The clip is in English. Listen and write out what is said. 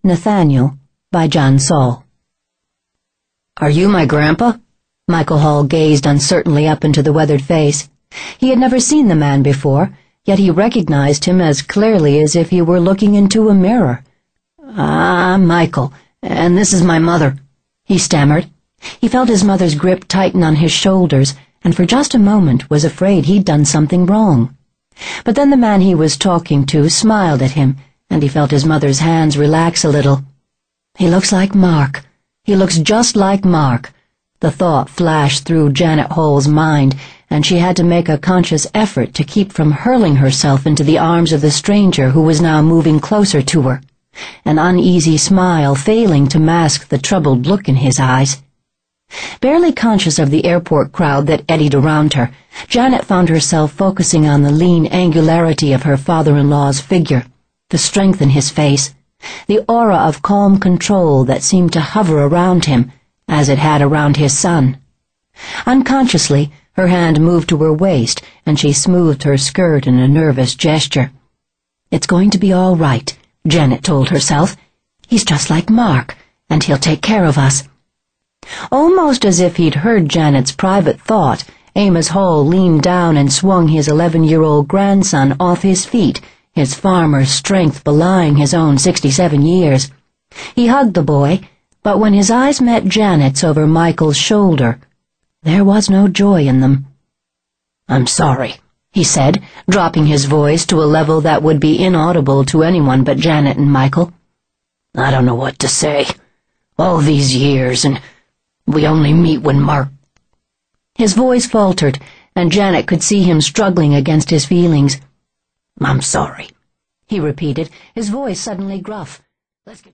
Nathaniel, by John Saul. "Are you my grandpa?" Michael Hall gazed uncertainly up into the weathered face. He had never seen the man before, yet he recognized him as clearly as if he were looking into a mirror. "I'm Michael, and this is my mother," he stammered. He felt his mother's grip tighten on his shoulders, and for just a moment was afraid he'd done something wrong. But then the man he was talking to smiled at him, and he felt his mother's hands relax a little. He looks like Mark. He looks just like Mark. The thought flashed through Janet Hall's mind, and she had to make a conscious effort to keep from hurling herself into the arms of the stranger who was now moving closer to her, an uneasy smile failing to mask the troubled look in his eyes. Barely conscious of the airport crowd that eddied around her, Janet found herself focusing on the lean angularity of her father-in-law's figure, the strength in his face, the aura of calm control that seemed to hover around him, as it had around his son. Unconsciously, her hand moved to her waist, and she smoothed her skirt in a nervous gesture. "It's going to be all right," Janet told herself. "He's just like Mark, and he'll take care of us." Almost as if he'd heard Janet's private thought, Amos Hall leaned down and swung his 11-year-old grandson off his feet, his farmer's strength belying his own 67 years. He hugged the boy, but when his eyes met Janet's over Michael's shoulder, there was no joy in them. "I'm sorry," he said, dropping his voice to a level that would be inaudible to anyone but Janet and Michael. "I don't know what to say. All these years, and we only meet when Mark—" His voice faltered, and Janet could see him struggling against his feelings. "I'm sorry," he repeated, his voice suddenly gruff. "Let's get